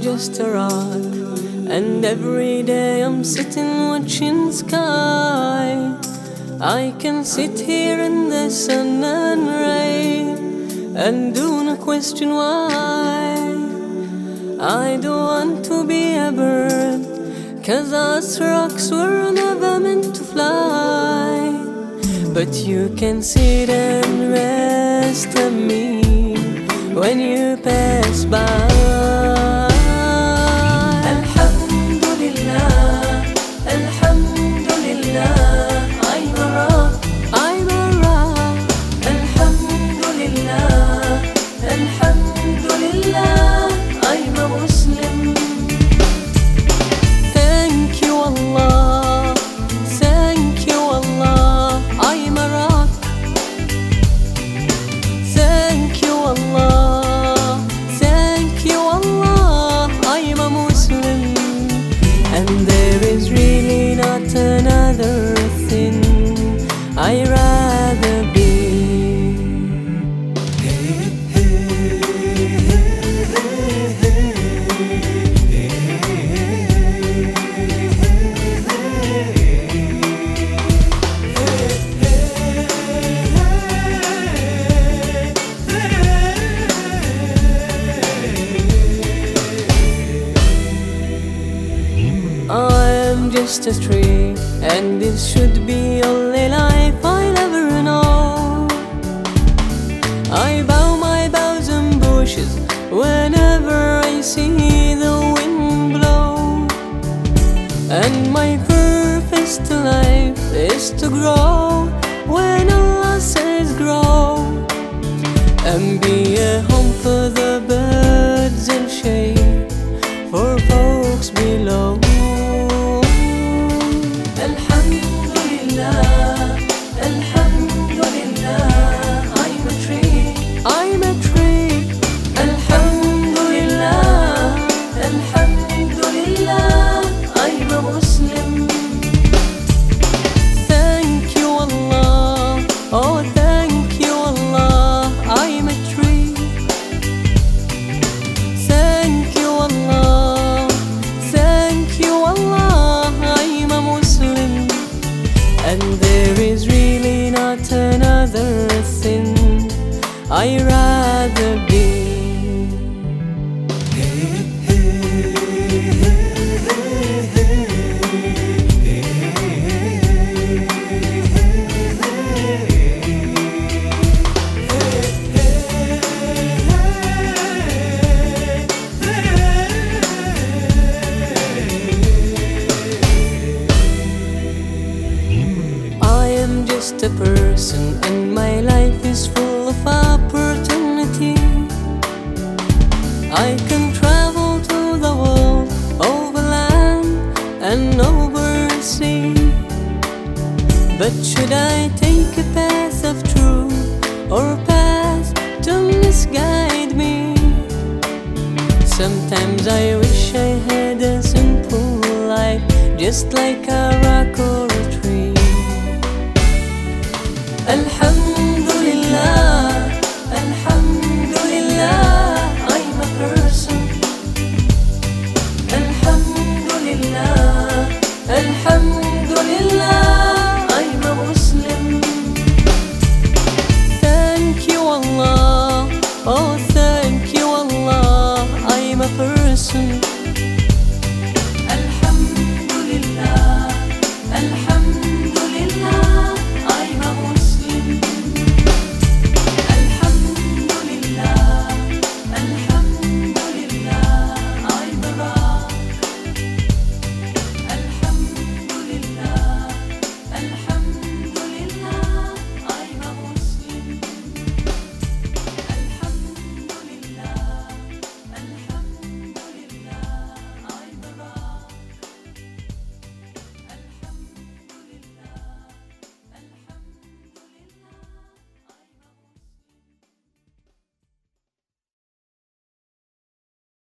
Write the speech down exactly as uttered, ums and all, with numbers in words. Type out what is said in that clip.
just a rock, and every day I'm sitting watching sky. I can sit here in the sun and rain and do not question why. I don't want to be a bird, 'cause us rocks were never meant to fly. But you can sit and rest on me when you pass by. Alhamdulillah, Alhamdulillah, I'm a rock, I'm a rock. Alhamdulillah, Alhamdulillah, I'm a Muslim. Thank you Allah, thank you Allah, I'm a rock. Thank you Allah, thank you Allah, I'm a Muslim. And there is really not another thing I'd rather be. I am just a tree, and this should be only life I'll ever know. I bow my boughs and bushes whenever I see the wind blow. And my purpose to life is to grow when Allah says grow, and be a home for the birds and shade for folks below. Alhamdulillah, Alhamdulillah, I'm a tree, I'm a tree. Alhamdulillah, Alhamdulillah, I'm a Muslim. Thank you Allah, oh thank you Allah, I'm a tree. Thank you Allah, thank you Allah, I'm a Muslim. And there is really not another thing I'd rather be. Just a person, and my life is full of opportunity. I can travel to the world, over land and over sea. But should I take a path of truth, or a path to misguide me? Sometimes I wish I had a simple life, just like a rock or a tree. Alhamdulillah, Alhamdulillah, I'm a person. Alhamdulillah, Alhamdulillah.